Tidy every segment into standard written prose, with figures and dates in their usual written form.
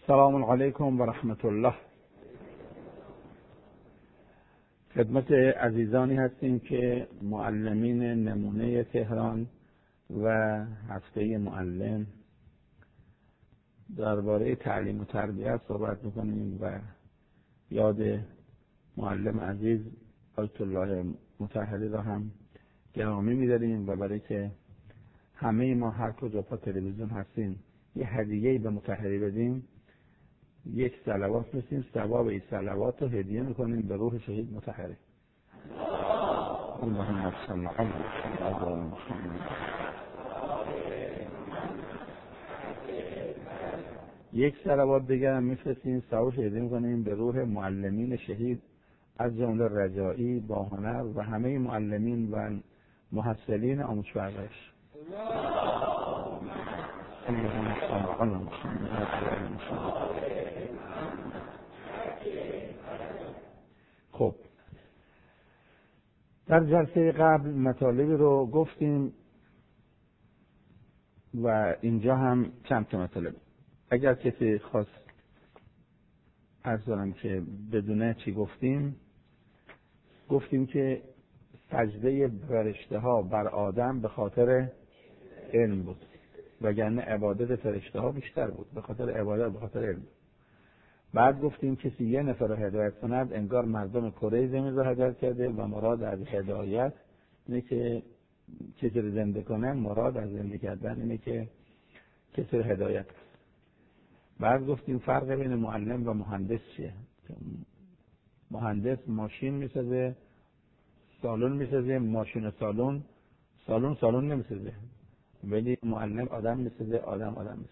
سلام علیکم و رحمت الله. خدمت عزیزانی هستیم که معلمین نمونه تهران و هفته معلم درباره تعلیم و تربیت صحبت میکنیم و یاد معلم عزیز آیت الله مطهری را هم گرامی می‌داریم و برای که همه ما هر کجا پا تلویزیون هستیم یه هدیه‌ای به مطهری بدیم، یک صلوات می‌فرستیم، ثواب این صلوات رو هدیه می‌کنیم به روح شهید مطهری. اللهم صل علی محمد. یک صلوات دیگر هم می‌فرستیم، ثواب هدیه می‌کنیم به روح معلمین شهید از جمله رجایی، باهنر و همه معلمین و محصلین آموزش پرورش. خب، در جلسه قبل مطالبی رو گفتیم و اینجا هم چند تا مطالب. اگر کسی خواست عرض کنم که بدونه چی گفتیم که سجده فرشته ها بر آدم به خاطر علم بود، وگرنه عبادت فرشته ها بیشتر بود، به خاطر عبادت، به خاطر علم. بعد گفتیم کسی یه نفر رو هدایت کند انگار مردم کره زمین رو هدایت کرده و مراد از هدایت اینه که کسی رو زنده کنه، مراد از زنده کردن اینه که کسی رو هدایت کنه. بعد گفتیم فرق بین معلم و مهندس چیه. مهندس ماشین میسازه، سالن میسازه، ماشین سالن نمیسازه، ولی معلم آدم میسازه، آدم میسازه.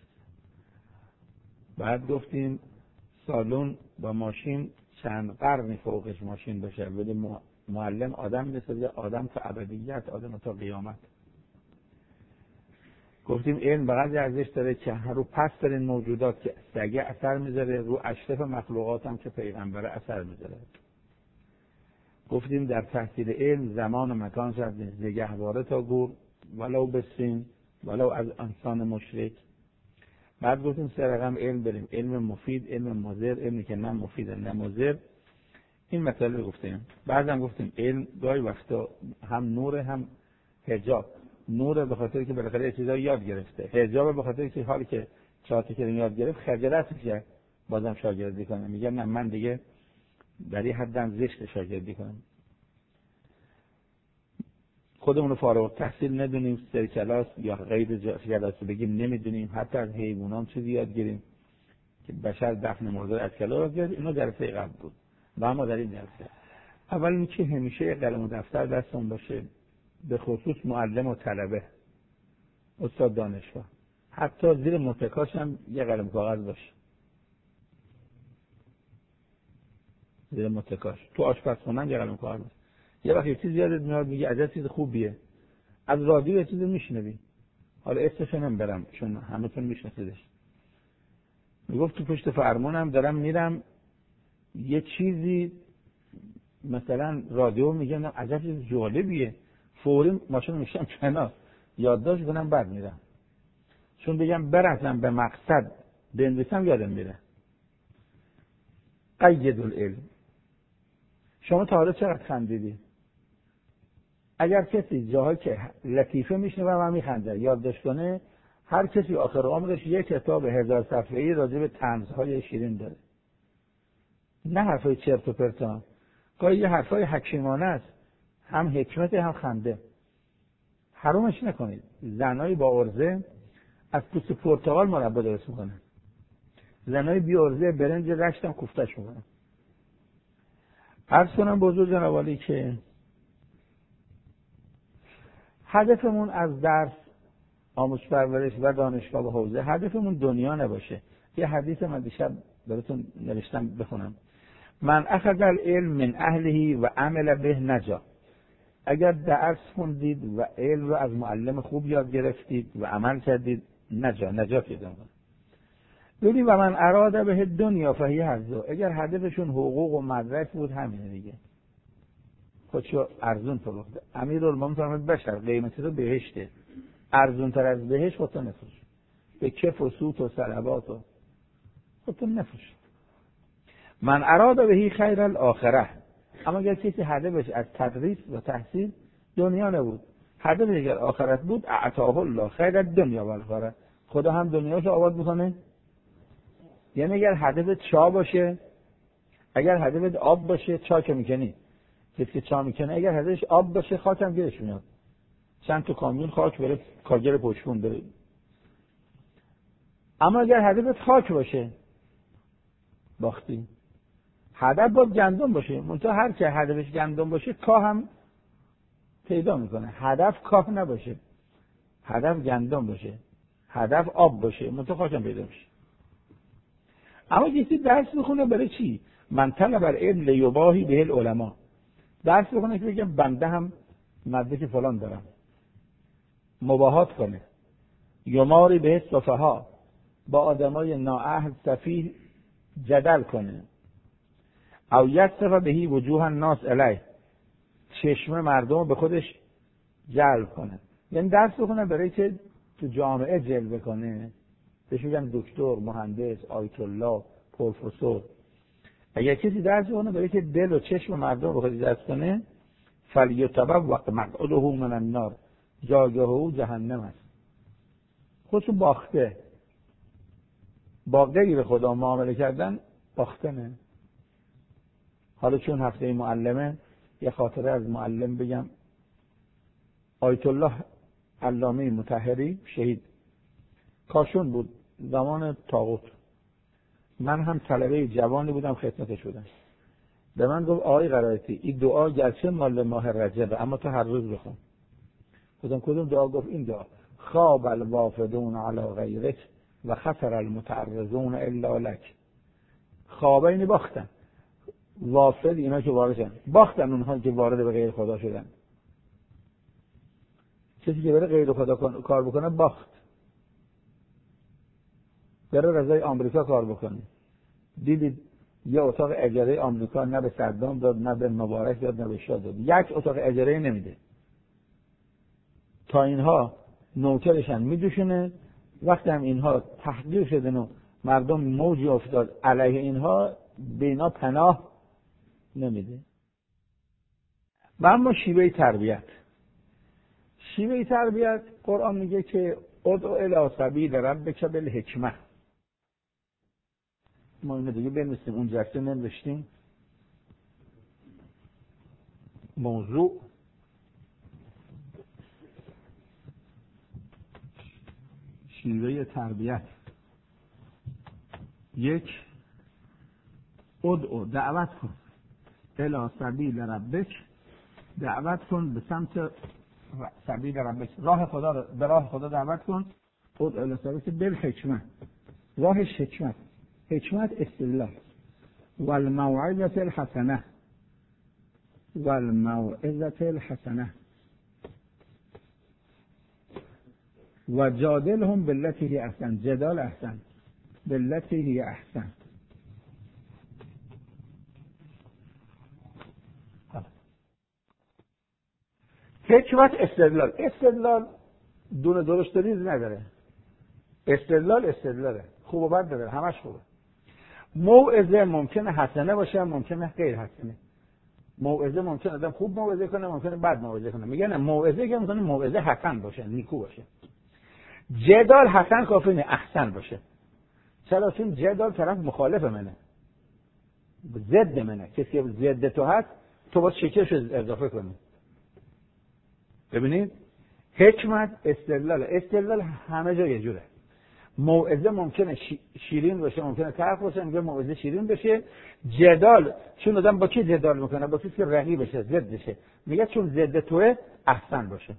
بعد گفتیم سالن با ماشین چند قرن فوقش ماشین باشه، ولی معلم آدم میسازه، آدم تا ابدیت، آدم تا قیامت. گفتیم علم بقدر ارزش داره که رو پسترین موجودات که سگه اثر میذاره، رو اشرف مخلوقات هم که پیغمبر اثر میذاره. گفتیم در تحصیل علم زمان و مکان شد نگهواره تا گور، ولو بسین، ولو از انسان مشرک. بعد گفتیم سه رقم علم بریم، علم مفید، علم مضر، علمی که نه مفید نه مضر. این مطالب گفتیم. بعدم گفتیم علم گاهی وقتا هم نور هم حجاب. نور به خاطر که بالاخره چیزا یاد گرفته، حجاب به خاطر که حالی که چاتی که یاد گرفت خجالت میشه بازم شاگردی کنه، میگه نه من دیگه در این حدم زشت شاگردی کنم. خودمون رو فارغ التحصیل ندونیم، سر کلاس یا غیر کلاس بگیم نمیدونیم، حتی از حیوانات چیزی یاد گیریم که بشر دفن مرده از کلاس گرفت. اینو درس قبل بود و اما در این درس اول اینکه همیشه قلم و دفتر دستمون باشه، به خصوص معلم و طلبه، استاد دانشگاه، حتی زیر متکاش هم یه قلم کاغذ باشه. زیر متکاش تو آشپزخونه یه قلم کاغذ باشه. یه وقتی چیزی یادت میاد میگه عجب چیز خوبیه، از رادیو یه چیزی میشنوی، حالا اسمش نمیبرم چون همتون میشناسیدش، میگفت تو پشت فرمونم دارم میرم یه چیزی مثلا رادیو میگه عجب چیز جالبیه، فوری ماشین میشم کنار یادداشت کنم بعد میرم، چون بگم برسم به مقصد بنویسم یادم میره. قید العلم. شما تا حالا چقدر خندیدی؟ اگر کسی جاهایی که لطیفه میشنوه و میخنده یادداشت کنه، هر کسی آخر عمرش یک کتاب 1000 صفحه‌ای راجع به طنزهای شیرین داره، نه حرفای چرت و پرتا. گاهی یه حرفای حکیمانه است، هم حکمت هم خنده. حرامش نکنید. زنایی با عرضه از پوست پرتقال مربا درست میکنن، زنای بی عرضه برنج رشت هم کوفته‌اش میکنن. عرض کنم بزرگ جناب عالی که هدفمون از درس، آموزش پرورش و دانشگاه و حوزه، هدفمون دنیا نباشه. یه حدیث من دیشب براتون نوشتم بخونم. من اخذ العلم من اهله و عمل به نجا. اگر درس خوندید و علم رو از معلم خوب یاد گرفتید و عمل کردید، نجات پیدا کنید. ببین و من اراد به دنیا فهی حظه. اگر هدفشون حقوق و مدرک بود همینه دیگه، خودشو ارزون فروخته. امیرالمومنین فرمود بشر قیمتی رو بهشته، ارزون تر از بهشت خودتو نفروش، به کف و سوت و صلوات و خودتون نفروشید. من اراد بهی خیر الاخره، اما اگر کسی هدفش از تدریس و تحصیل دنیا نبود، هدفش اگر آخرت بود، اعطاه الله خیر الدنیا و الاخره، خدا هم دنیاشو آباد میکنه. یعنی اگر هدفت چا باشه، اگر هدفت آب باشه، چا که میکنی، کسی که چا میکنه اگر هدفش آب باشه خاک هم گیرش میاد، چند تا کامیون خاک بره کاگر پشتون بره. اما اگر هدفت خاک باشه باختی. هدف باید گندم باشه، منتها هر که هدفش گندم باشه کاه هم پیدا میکنه. هدف کاه نباشه، هدف گندم باشه، هدف آب باشه، منتها خاک هم پیدا میشه. اما کسی درس بخونه برای چی؟ من طلب العلم لیباهی به العلماء، درس بخونه که بگم بنده هم مدرک فلان دارم، مباهات کنه، یماری به صفحا، با آدمای نااهل سفیه جدل کنه، او یصف بهی وجوه الناس الیه، چشم مردم به خودش جلب کنه. یعنی درس بخونه برای که تو جامعه جلوه کنه، بهش میگن دکتر، مهندس، آیت الله، پروفسور. اگر کسی درس بخونه برای که دل و چشم مردم به خودش جلب کنه، فلیتبوأ مقعده من النار، جایگاه او جهنم است. خودشو باخته. با غیر خدا معامله کردن باختنه. حالا چون هفته معلمه، یه خاطره از معلم بگم. آیت الله علامه مطهری شهید، کاشون بود زمان طاغوت. من هم طلبه جوانی بودم خدمتش بودم. به من گفت آقای قرائتی، این دعا گرچه مال ماه رجبه اما تو هر روز بخون. گفتم کدوم دعا؟ گفت این دعا: خواب الوافدون علی غیرک و خسر المتعرضون الا لک. خوابه اینی باختن، وافد اینا که وارد شدن، باختن اونها که وارد به غیر خدا شدن. کسی که بره غیر خدا کار بکنه باخت. بره رضای آمریکا کار بکنه. دیدید یه اتاق اجاره آمریکا نه به صدام داد، نه به مبارک داد، نه به شاه داد. یک اتاق اجاره نمیده. تا اینها نوکرشن میدوشونه. وقتی هم اینها تحقیر شدن و مردم موجی افتاد علیه اینها، به اینا پناه نمیده. و اما شیوه تربیت، شیوه تربیت قرآن میگه که ادعو الی سبیل ربک بالحکمه. ما اینو دیگه بنویسیم، اون جلسه ننوشتیم. موضوع شیوه تربیت. یک، ادعو، دعوت کن، الی سبیل ربک، دعوت کن به سمت سبیل ربک، راه خدا رو، به راه خدا دعوت کن. ادعو الی سبیل بالحکمه، راهش حکمت. حکمت استدلال. والموعظة الحسنه، والموعظة الحسنه، و جادلهم بالتي هی احسن، جدال احسن، بالتي هی احسن. حکمت استدلال. استدلال دونه درشت ریز نداره. استدلال استدلاله، خوب و بد داره، همش خوبه. موعظه ممکنه حسنه باشه، ممکنه غیر حسنه. موعظه ممکنه آدم خوب موعظه کنه، ممکنه بد موعظه کنه. میگن موعظه که میتونه موعظه حسن باشه، نیکو باشه. جدال حسن کافی نه، احسن باشه. چرا؟ چون جدال طرف مخالف منه، ضد منه. کسی که ضد تو هست تو باید شکلش اضافه کنی. ببینید حکمت استدلال. استدلال همه جا یه جوره. موعظه ممکنه شیرین باشه، ممکنه تلخ باشه. میگه موعظه شیرین بشه. جدال، چون آدم با کی جدال میکنه؟ با کسی که رقیبشه، ضدشه. میگه چون ضد توه احسن باشه.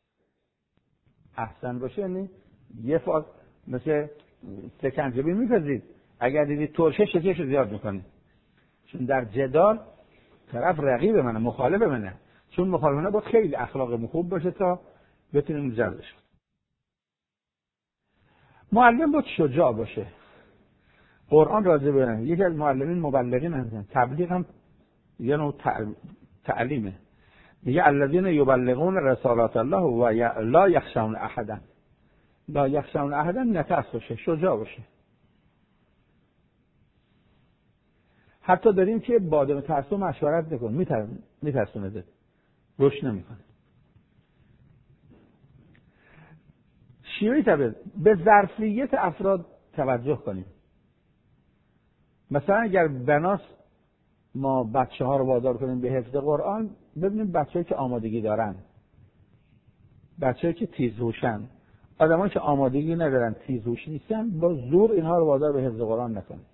احسن باشه یعنی یه فاز مثل سکنجبین میپزید، اگر دیدید ترشه شکلشو زیاد میکنه. چون در جدال طرف رقیب منه، مخالف منه. چون مخالف منه باید خیلی اخلاق خوب باشه تا بتونیم جلبش. معلم باید شجاع باشه. قرآن راضی به یکی از معلمین مبلغین هستن. تبلیغ هم یه نوع تعلیمه. میگه الذین یبلغون رسالات الله و لا یخشون احدا. لا یخشون احدا، نترس باشه، شجاع باشه. حتی داریم که بادام ترسو مشورت نکن، میترسونه، روش نمیکنه. شیوه تبریز به ظرفیت افراد توجه کنیم. مثلا اگر بناس ما بچه ها رو وادار کنیم به حفظ قرآن، ببینیم بچه‌ای که آمادگی دارن، بچه‌ای که تیزهوشن، آدمایی که آمادگی ندارن، تیزهوش نیستن، با زور اینها رو وادار به حفظ قرآن نکنیم.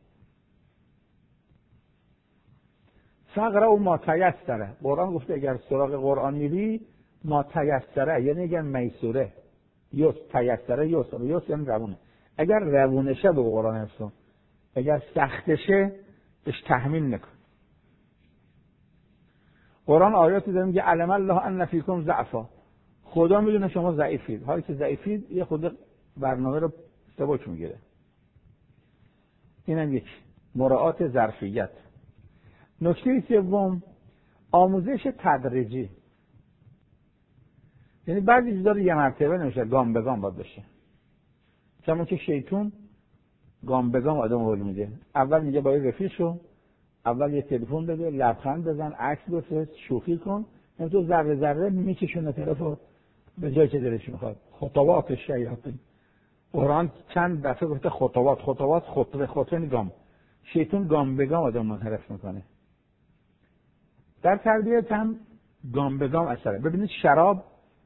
فقرا و ما تیسره، قرآن گفته اگر سراغ قرآن میری ما تیسره، یعنی اگر میسوره، یوس تیسره، یوس یعنی روونه. اگر روونشه به قرآن حفظ، اگر سختشه بهش تحمیل نکن. قرآن آیاتی داره میگه علم الله ان فیکم ضعفا، خدا میدونه شما ضعیفید، حالی که ضعیفید یه خود برنامه رو سبک میگیره. اینم یک مراعات ظرفیت. نکته سوم آموزش تدریجی، یعنی بعضی چیزا رو یه مرتبه نمیشه، گام به گام باید بشه. چون که شیطان گام به گام آدم هول میده. اول میگه با رفیق شو، اول یه تلفن بده، لبخند بزن، عکس بفرست، شوخی کن، تو ذره ذره میکشونه طرفو به جایی که دلش میخواد. خطوات شیاطین، قرآن چند دفعه گفته خطوه گام. شیطان گام به گام آدم منحرف میکنه. در تربیت هم گام به گام اثره. ببینید شراب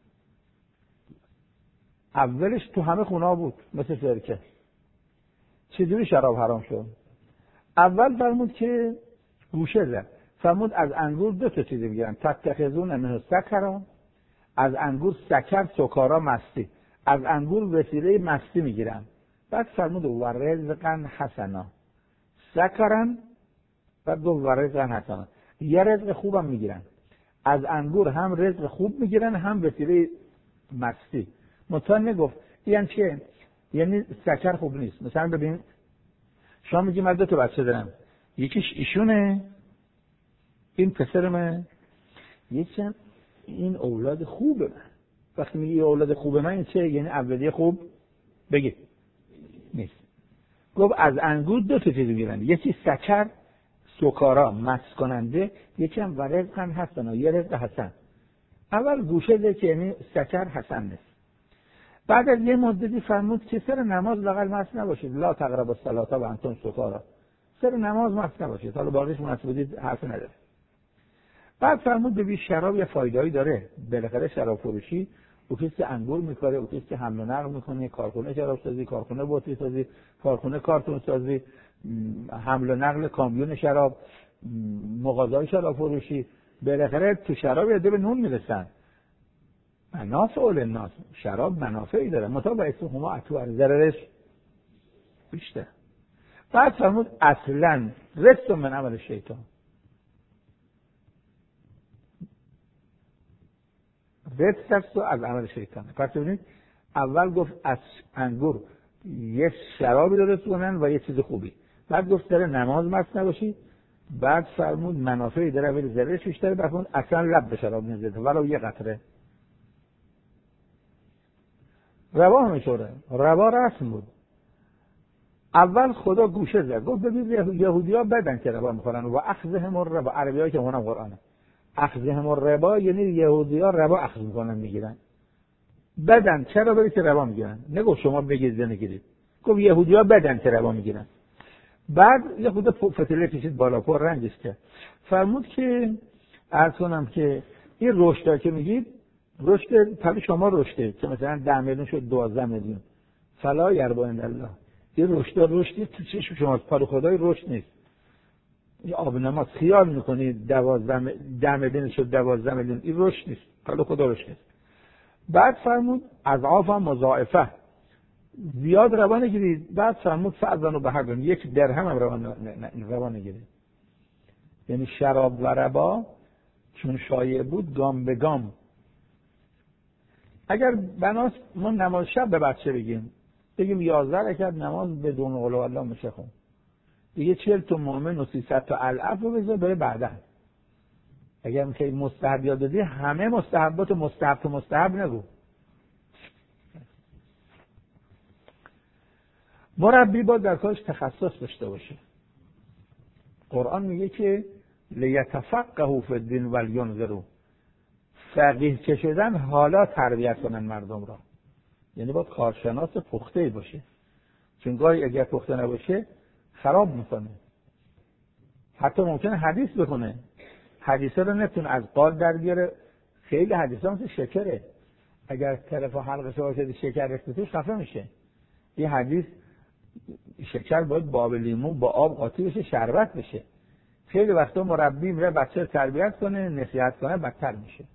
اولش تو همه خونه بود مثل سرکه. چجوری شراب حرام شد؟ اول فرمود که گوشه زد، فرمود از انگور دو تا چیز بگیرن، تتخذون منه سکرا، از انگور سکر سکارا مستی، از انگور وسیله مستی میگیرن. بعد فرمود و رزقا حسنا، سکرن بعد و رزقا حسنا، یه رزق خوبم میگیرن. از انگور هم رزق خوب میگیرن هم وسیله مستی. متن نگفت یعنی چیه؟ یعنی سکر خوب نیست. مثلا ببین شما میگی من دو تا بچه دارم، یکیش ایشونه، این پسرمه، یکیشم این اولاد خوبه من. وقتی میگی اولاد خوبه من این چه؟ یعنی اولیه خوب بگی نیست. گفت از انگور دو تا چیز میگیرن، یکی سکر سکارا مست کننده، یکی هم رزق حسنا، یه رزق حسن. اول گوشه ده که یعنی سکر حسن نیست. بعد از یه مدتی فرمود که سر نماز بغل مست نباشید، لا تقربوا الصلاة و انتم سکارا، سر نماز مست نباشید. حالا باقیش مناسبت حرف نداره. بعد فرمود ببین شراب یه فایده‌ای داره، بالاخره شراب فروشی او کسی که انگور میکاره، او کسی که حمل و نقل میکنه، کارخونه شراب سازی، کارخونه بطری سازی، کارخونه کارتون سازی، حمل و نقل کامیون شراب، مغازه‌های شراب فروشی، بالاخره تو شراب یه به نون میرسن. منافع للناس، شراب منافعی داره، مطابق اسمهما اتو ضررش بیشتر. بعد فرمود اصلا رست من عمل شیطان، رست از عمل شیطان. پس ببینید اول گفت از انگور یه شرابی درست کنن و یه چیز خوبی، بعد گفت سر نماز مست نباشی، بعد فرمود منافعی داره ولی ضررش بیشتره، بعد فرمود اصلا لب به شراب نزده ولو یه قطره. ربا همینطوره، ربا رسم بود. اول خدا گوشه زد، گفت ببین یهودی‌ها بدن که ربا میخورن و اخذهم الربا، عربی‌ها که هونم قرآنه، اخذهم الربا یعنی یهودی‌ها ربا اخذ میکنن میگیرن. بدن چرا برید که ربا میگیرن؟ نگفت شما بگید نگیرید، گفت یهودی‌ها بدن که ربا میگیرن. بعد یه خود فتیله کشید بالا پر رنگش کرد، فرمود که عرض کنم که این رشدا که میگید رشد طبعی شما رشده که مثلا 10 میلیون شد 12 میلیون، فلا یربا عند الله، این رشدا رشدی تو چشم شما، پای خدای رشد نیست. این آب نماز خیال میکنید 10 میلیون شد 12 میلیون، این رشد نیست، پای خدا رشد نیست. بعد فرمود اضعاف مضاعفه، زیاد روا نگیرید. بعد فرمود فاذنوا بحرب، 1 درهم هم روا نگیرید. یعنی شراب و ربا چون شایع بود گام به گام. اگر بناس ما نماز شب به بچه بگیم 11 رکعت نماز بدون قل الله میشه خون، دیگه 40 تا مؤمن و 300 تا الف رو بذار بره بعدا. اگر میخوای مستحب یاد بدی همه مستحبات و مستحب تو مستحب نگو. مربی با در کارش تخصص داشته باشه. قرآن میگه که لیتفقهوا فی الدین ولینذروا، فقیه که شدن حالا تربیت کنن مردم را. یعنی باید کارشناس پخته‌ای باشه، چون گاهی اگر پخته نباشه خراب میکنه. حتی ممکنه حدیث بکنه، حدیثه رو نتونه از قال در بیاره. خیلی حدیثا مثل شکره، اگر طرف حلقش باشه شکر ریخته توش خفه میشه. این حدیث شکر باید با آب لیمو با آب قاطی بشه، شربت بشه. خیلی وقتا مربی میره بچه رو تربیت کنه، نصیحت کنه، بدتر میشه.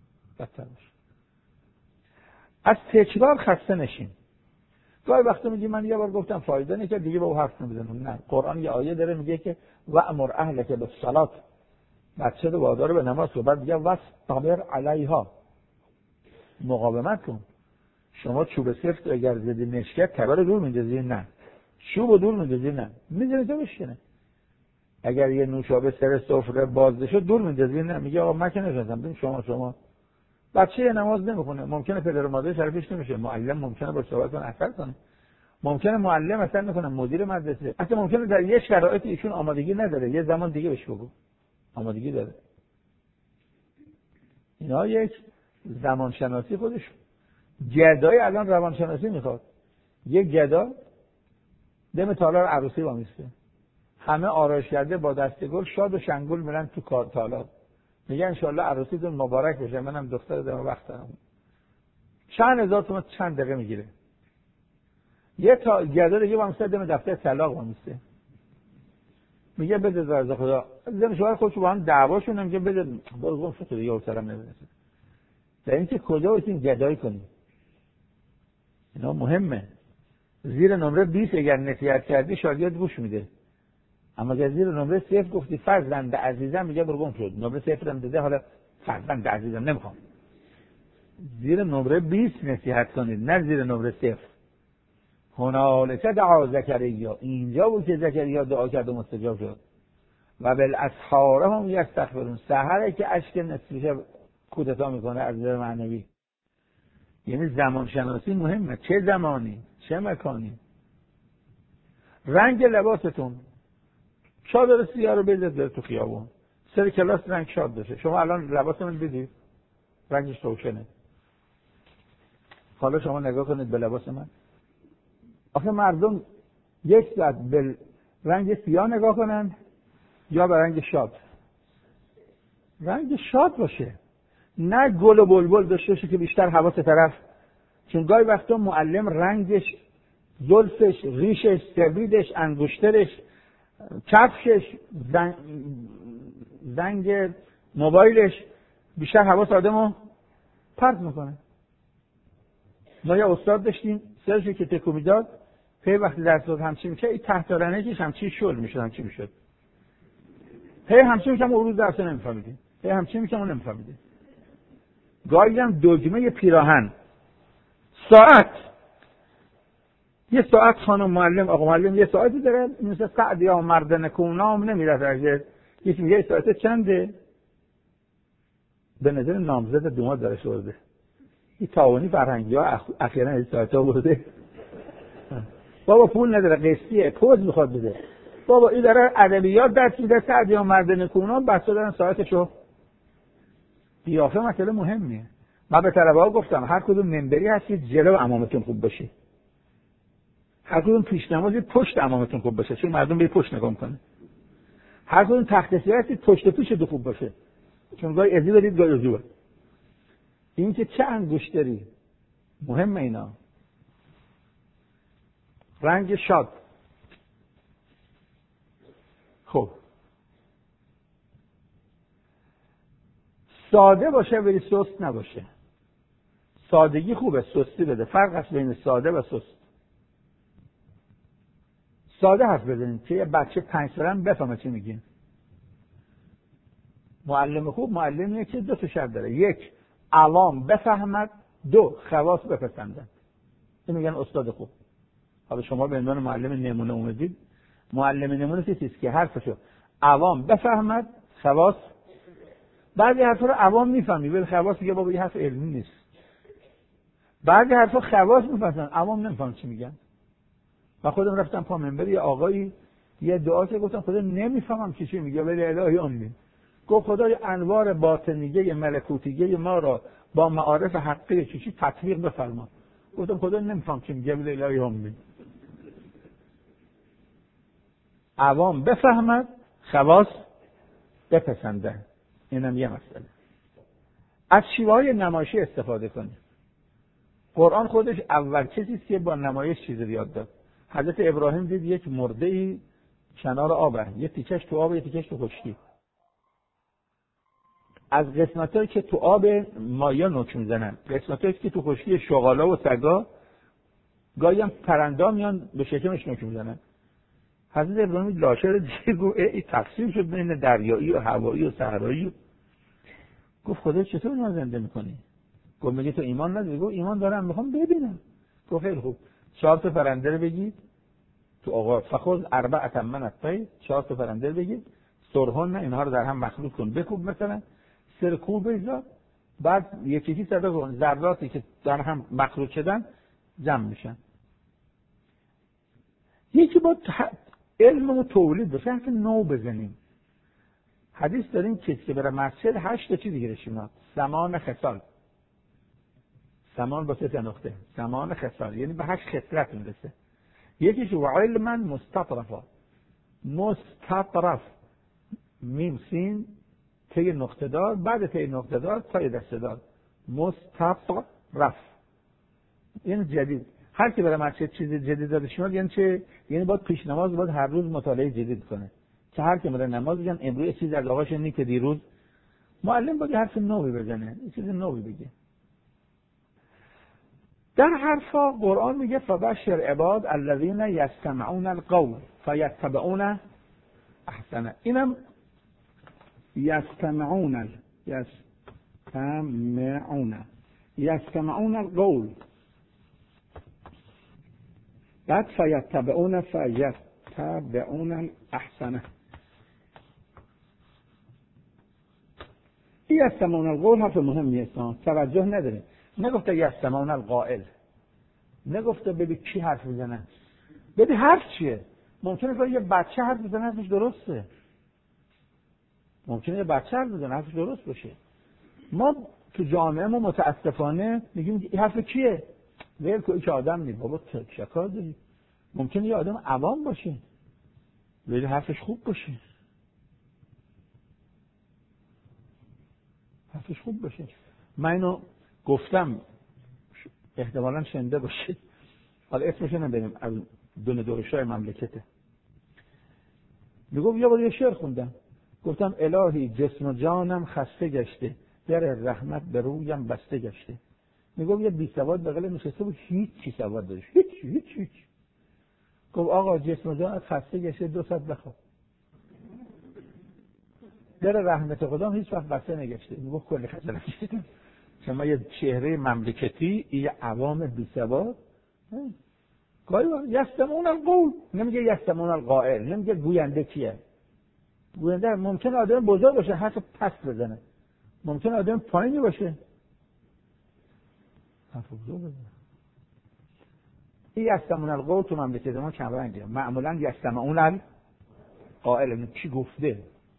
از تکرار خسته نشین. گاهی وقتا میگی من یه بار گفتم فایده نیست دیگه با او حرف نمیزنم. نه، قرآن یه آیه داره میگه که وأمر اهلک بالصلاة، بچه رو وادار به نماز کن. بعد میگه واصطبر علیها، مقاومت کن. شما چوب سفت اگر زدی مشکت تبر دور میندازی؟ نه. چوب دور میندازی؟ نه، میذاری تو بشکنه. اگر یه نوشابه سر سفره باز شد دور میندازی؟ نه، میگه آقا من که نشستم. ببین شما بچه نماز نمیخونه، ممکنه پدر و مادر شرفش نمیشه، معلم ممکنه با صحبت کنه اثر کنه، ممکنه معلم اثر نکنه، مدیر مدرسه اصلا ممکنه در یه شرایطی ایشون آمادگی نداره، یه زمان دیگه بهش بگو آمادگی داره. اینا یک زمان شناسی خودش. گدای الان روان شناسی میخواد. یه گدا دم تالار عروسی وامیسته، همه آرایش کرده با دستگل شاد و شنگول میرن تو کار تالار، میگن ان شاء الله عروسیتون مبارک بشه، منم دختر دم وقت دارم. چند هزار تومان چند دقیقه میگیره. یه تا گدا دیگه وامیسته دم دفتر طلاق وامیسته، میگه بده رضا خدا. زن شوهر خودش با هم دعواشون میگه بده برو گم شو دیگه اونم نمیرسه. در اینکه کجا واسین گدایی کنی. اینا مهمه. زیر نمره 20 اگر نصیحت کردی شاگرد گوش میده، اما اگر زیر نمره 0 گفتی فرزند عزیزم میگه برو گم شو. نمره 0 هم داده، حالا فرزند عزیزم نمیخوام. زیر نمره 20 نصیحت کنید، نه زیر نمره 0. هنالک دعا زکریا، اینجا بود که زکریا دعا کرد و مستجاب شد. و بالاسحار هم یستغفرون، سحره که اشک نصفش کودتا میکنه از نظر معنوی. یعنی زمان شناسی مهمه، چه زمانی چه مکانی. رنگ لباستون، چادر سیاه رو بذارید بره تو خیابون، سر کلاس رنگ شاد بشه. شما الان لباس من بدید رنگش روشنه، حالا شما نگاه کنید به لباس من. آخه مردم یک ساعت به رنگ سیاه نگاه کنن یا به رنگ شاد؟ رنگ شاد باشه، نه گل و بلبل داشته باشه که بیشتر حواس طرف. چون گاهی وقتا معلم رنگش، زلفش، ریشش، سبیدش، انگشترش، کفشش، زنگ موبایلش بیشتر حواس آدمو پرت میکنه. ما یه استاد داشتیم سرش که تکو میداد، هی وقتی درس داد همچی میشه، این تحت رنگش همچی شل میشد، همچی میشد. هی همچی میشم اون روز درس نمیفهمیدیم، هی همچی میشم اون نمیفهمیدیم. گاهی هم دگمه پیراهن، ساعت، یه ساعت خانم معلم آقا معلم یه ساعتی داره مثل سعد یا مردن کونام نمیره درجه، یکی میگه ساعت چنده؟ به نظر نامزد دوما داره شورده. این تعاونی فرهنگی ها اخیراً این ساعت ها برده. بابا پول نداره، قسطیه، پوز میخواد بده. بابا این داره ادبیات درس میده، سعد یا مردن کونام، بچه‌ها دارن ساعتشو. قیافه مسئله مهمیه. من به طلبه‌ها گفتم هر کدوم منبری هستید جلو امامتون خوب باشه، هر کدوم پیش نمازی پشت امامتون خوب باشه، چون مردم به پشت نگاه میکنه. هر کدوم تخت سیاه هستید پشت پیشتون خوب باشه، چون گاهی ازی دارید گاهی ازی. این که چه انگشتری مهمه. اینا رنگ شاد. خب ساده باشه ولی سست نباشه. سادگی خوبه، سستی بده. فرق هست بین ساده و سست. ساده حرف بزنید که یه بچه 5 ساله بفهمه چی میگین. معلم خوب معلمیه که 2 تا شرط داره: 1 عوام بفهمد، 2 خواص بپسندن. این میگن استاد خوب. حالا شما به عنوان معلم نمونه اومدید، معلم نمونه کسی که حرفشو عوام بفهمد، خواص. بعضی حرفا رو عوام میفهمی ولی خواص میگه بابا این حرف علمی نیست. بعضی حرفا خواص میفهمن، عوام نمیفهمن چی میگن. من خودم رفتم پا منبر یه آقایی یه دعا که گفتم خدا نمیفهمم چی میگه ولی الهی امی. گفت خدای انوار باطنیه ملکوتیه ما را با معارف حقی چی تطبیق بفرما. گفتم خدا نمیفهم چی میگه ولی الهی امی. عوام بفهمد، خواص بپسنده. اینم یه مسئله. از شیوه‌های نمایشی استفاده کنید. قرآن خودش اول چیزی که با نمایش چیزی یاد داد. حضرت ابراهیم دید یک مرده‌ای کنار آبه، یه تیکش تو آب، یه تیکش تو خشکی. از قسمتایی که تو آب مایا نوک میزنن، قسمتایی که تو خشکی شغالا و سگا، گاهی هم پرنده میان به شکمش نوک میزنن. حضرت ابراهیم لاشه رو دید، گفت این تقسیم شد بین دریایی و هوایی و صحرایی. گفت خدا چطور ما زنده میکنی؟ گفت میگه تو ایمان نداری؟ گفت ایمان دارم، میخوام ببینم. گفت خیلی خوب، 4 تا پرنده رو بگید تو آغاز، فخذ 4 من الطیر، 4 تا پرنده رو بگید، سرهن اینها رو در هم مخلوط کن، بکوب مثلا سرکوب بذار، بعد یکی صدا کن، ذراتی که در هم مخلوط شدن جمع میشن. یکی با علممو تولید بشه، که نو بزنیم. حدیث داریم که بره مسجد 8 تا چیز دیگه میاد. زمان خصال، زمان با 3 نقطه، زمان خصال یعنی به 8 خصلت میرسه. یکیش و علما مستطرفا، مستطرف میم سین تی نقطه دار، بعد تی نقطه دار تای دسته دار، مستطرف یعنی جدید. هر کی بره مسجد چیز جدید دادش میاد یعنی چه؟ یعنی باید پیش نماز باید هر روز مطالعه جدید کنه. که هر کی بره نماز میگن امروز چیز از آقاش اینی که دیروز معلم باید حرف نوی بزنه، یه چیز نوی بگه. در حرفا قرآن میگه فبشر عباد الذین یستمعون القول فیتبعون احسنه. اینم یستمعون القول، بعد فیتبعون احسنه. یستمعون القول حرف مهمی است، توجه نداره. نگفته یستمعون القائل، نگفته ببین کی حرف میزنه، ببین حرف چیه. ممکنه یه بچه حرف بزنه حرفش درسته، ممکنه یه بچه حرف بزنه حرفش درست باشه. ما تو جامعه ما متاسفانه میگیم این حرف کیه، ویل که این آدم نیست. بابا چکار داری؟ ممکنه یه آدم عوام باشه ولی حرفش خوب باشه، حرفش خوب باشه. من اینو گفتم احتمالاً شنیده باشید، حالا اسمش نمیبریم، از دونشای مملکته. میگم یه بار یه شعر خوندم، گفتم الهی جسم و جانم خسته گشته، در رحمت به رویم بسته گشته. میگم یه بی سواد بغل نشسته بود، هیچ چی سواد داشت، هیچ. گفت آقا جسم و جانت خسته گشته 2 ساعت بخواب. در رحمت خدا هیچ وقت بسته نگشته. میگم کلی خجالت کشیدم. شما یه چهره مملکتی، یه عوام بی سواد، گاهی یستمعون القول، نمیگه یستمعون القائل، نمیگه گوینده کیه. گوینده ممکنه آدم بزرگ باشه حرف پس بزنه، ممکنه آدم پایینی باشه حرف بزرگ بزنه. این یستمعون القول تو مملکت ما کم رنگه. معمولا یستمعون القائل، کی گفته.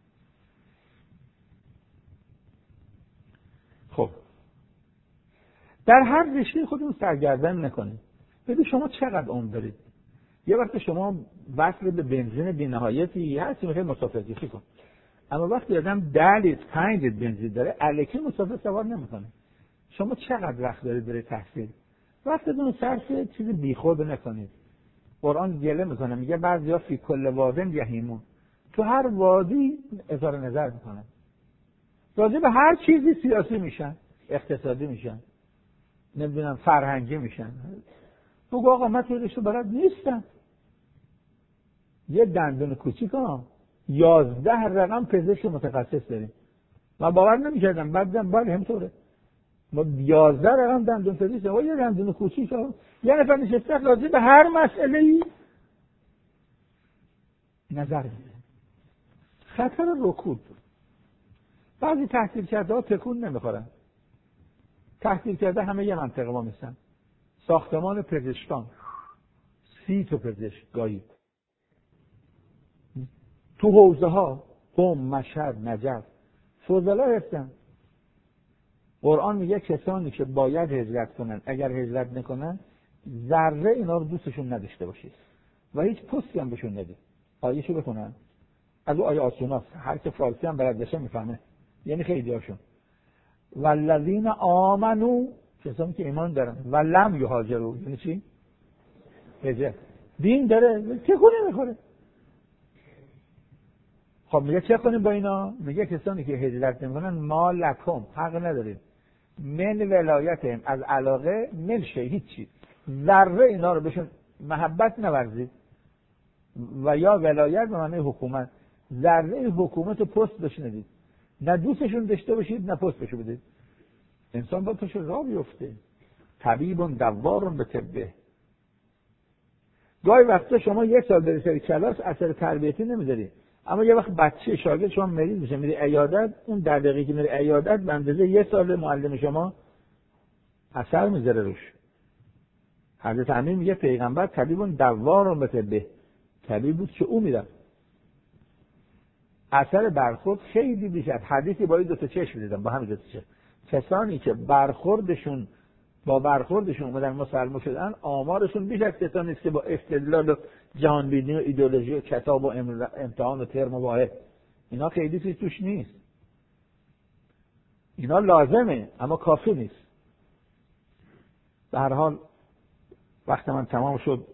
خب در هر رشته خودمون سرگردن نکنید. ببین شما چقدر عمر دارید. یه وقت شما وصل به بنزین بی‌نهایتی هستی، میخوای مسافرکشی کن، اما وقتی آدم 10 لیتر 5 لیتر بنزین داره الکی مسافر سوار نمیکنه. شما چقدر وقت دارید برای تحصیل؟ وقتتون رو صرف چیز بیخود نکنید. قرآن گله میکنه، میگه بعضیا فی کل وادin یهیمون، تو هر وادی اظهار نظر میکنن، راجع به هر چیزی سیاسی میشن، اقتصادی میشن، نمیدونم فرهنگی میشن. بگو آقا من تویشو بلد نیستم. یه دندون کوچیک ها 11 رقم پزشک متخصص داریم. من باور نمی‌کردم، بعدم باید همینطوره. ما 11 رقم دندون پزشک داریم. یه دندون کوچیک ها یه نفر نشسته راجع به هر مسئله‌ای نظر میده. خطر رکود. بعضی تحصیل کرده ها تکون نمیخورن. تحصیل کرده همه یه منطقه ما میشن. ساختمان پزشکان 30 تا پزشک گایید. تو حوزه ها قم، مشهد، نجف فضلا هستن. قرآن میگه کسانی که باید هجرت کنن اگر هجرت نکنن ذره اینا رو دوستشون نداشته باشید و هیچ پستی هم بهشون ندید. آیه‌شو بخونن. از اون آیه آسوناست، هر که فارسی هم بلد بشه میفهمه. یعنی خیلی هاشون والذین آمنو، کسانی که ایمان دارن، و لم یهاجروا، یعنی چی؟ هجرت دین داره، چه کنه میخوره. خب میگه چه کنیم با اینا؟ میگه کسانی که هجرت نمیکنن ما لکم، حق نداریم من ولایتهم، از علاقه ملشه، هیچی ذره اینا رو بهشون محبت نورزید. و یا ولایت به معنی حکومت، ذره حکومت و پست بشنید، نه دوستشون داشته باشید نه پست بشو بدید. انسان با توش راه بیفته. طبیب دوار به طبه. گاهی وقتا شما یک سال بری سر کلاس اثر تربیتی نمیذاری، اما یه وقت بچه شاگرد شما مریض میشه میری عیادت، اون 10 دقیقه که میری عیادت به اندازه یه سال معلم شما اثر میذاره روش. حضرت امین میگه پیغمبر طبیب دوار به طبه، طبیب بود که او میرفت. اثر برخورد خیلی بیشتر. حدیثی با این دو تا چشم دیدم، با همین دو تا چشم. کسانی که برخوردشون اومدن مسلمان شدن آمارشون بیش از کسانی است که با استدلال و جهانبینی و ایدئولوژی و کتاب و امتحان و ترم و واحد، اینا خیلی چیزی توش نیست. اینا لازمه اما کافی نیست. به هر حال وقت من تمام شد.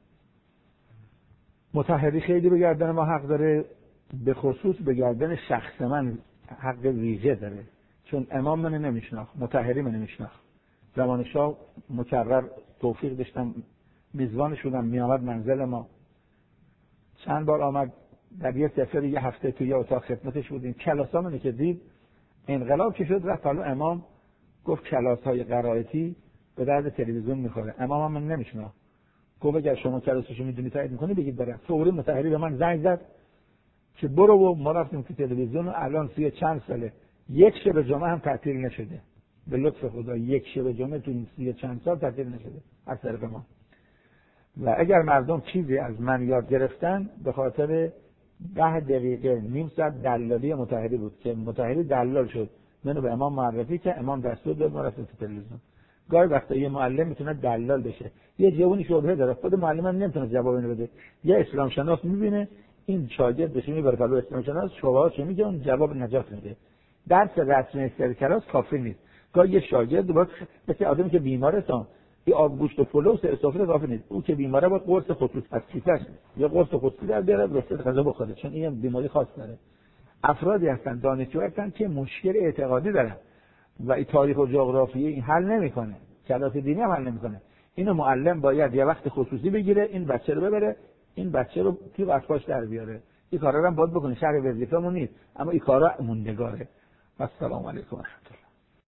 مطهری خیلی به گردن ما حق داره، به خصوص به گردن شخص من حق ویژه داره، چون امام من نمیشناخت، مطهری من نمیشناخت. زمان شاه مکرر توفیق داشتم میزبان شدم، میامد منزل ما، چند بار آمد، در یه سفر یه هفته توی اتاق خدمتش بودیم. کلاسامونی که دید انقلاب که شد رفت حالا امام گفت کلاس‌های قرائتی به درد تلویزیون میخوره. امام هم من نمیشناخت، گفت اگر شما کلاسشو میدونی تایید میکنی بگید برم. فوری مطهری به من زنگ زد که برو، و ما رفتیم تو تلویزیون و الان 30 چند ساله یک شب جمعه هم تعطیل نشده. به لطف خدا یک شب جمعه تو این 30 چند سال تعطیل نشده از طرف ما. و اگر مردم چیزی از من یاد گرفتن به خاطر 10 دقیقه نیم ساعت دلالی مطهری بود که مطهری دلال شد، منو به امام معرفی که امام دستور داد ما رفتیم تو تلویزیون. گاهی وقتا یه معلم میتونه دلال بشه. یه جوونی شبهه داره، خود معلم هم نمیتونه جواب اینو بده. یه اسلام شناس میبینه این شاگرد بشه میبره پلو اسلام شناس، شبهه‌اشو میگه، اون جواب نجات میده. درس رسمی سر کلاس کافی نیست. گاهی یه شاگرد باید مثل آدمی که بیماره تا این آب گوشت و پلو سر سفره کافی نیست. او که بیماره باید قرص خصوصی از کیفش یا قرص خصوصی در بیاره واسه غذا بخوره، چون این بیماری خاص داره. افرادی هستن دانشجو هستن که مشکل اعتقادی دارن و این تاریخ و جغرافیایی این حل نمیکنه، کلاس دینی هم حل نمیکنه. اینو معلم باید یه وقت خصوصی بگیره، این بچه رو ببره، این بچه رو توی وقتاش در بیاره. این کارا رو هم باید بکنه، شرح وظیفه‌مون نیست اما این کارا موندگاره. السلام علیکم و رحمت الله.